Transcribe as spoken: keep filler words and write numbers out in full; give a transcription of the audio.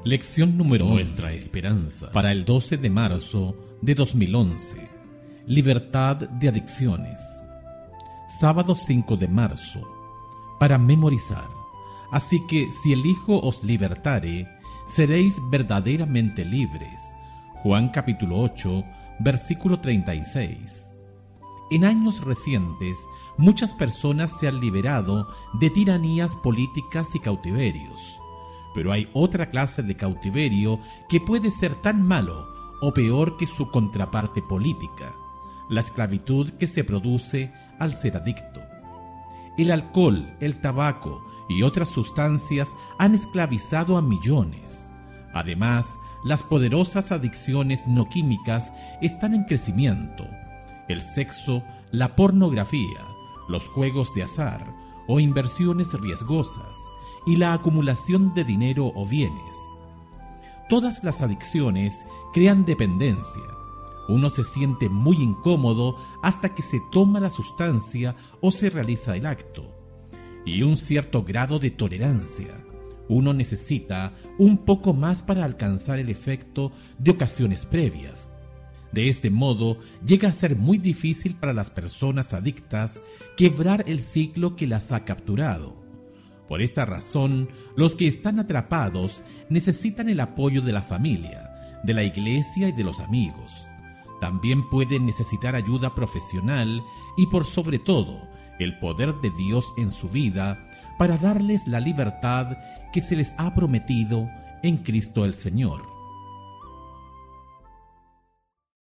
Lección número once. Nuestra esperanza. Para el doce de marzo de dos mil once. Libertad de adicciones. Sábado cinco de marzo. Para memorizar. Así que si el Hijo os libertare, seréis verdaderamente libres. Juan capítulo ocho, versículo treinta y seis. En años recientes, muchas personas se han liberado de tiranías políticas y cautiverios. Pero hay otra clase de cautiverio que puede ser tan malo o peor que su contraparte política, la esclavitud que se produce al ser adicto. El alcohol, el tabaco y otras sustancias han esclavizado a millones. Además, las poderosas adicciones no químicas están en crecimiento. El sexo, la pornografía, los juegos de azar o inversiones riesgosas y la acumulación de dinero o bienes. Todas las adicciones crean dependencia. Uno se siente muy incómodo hasta que se toma la sustancia o se realiza el acto. Y un cierto grado de tolerancia. Uno necesita un poco más para alcanzar el efecto de ocasiones previas. De este modo, llega a ser muy difícil para las personas adictas quebrar el ciclo que las ha capturado. Por esta razón, los que están atrapados necesitan el apoyo de la familia, de la iglesia y de los amigos. También pueden necesitar ayuda profesional y, por sobre todo, el poder de Dios en su vida para darles la libertad que se les ha prometido en Cristo el Señor.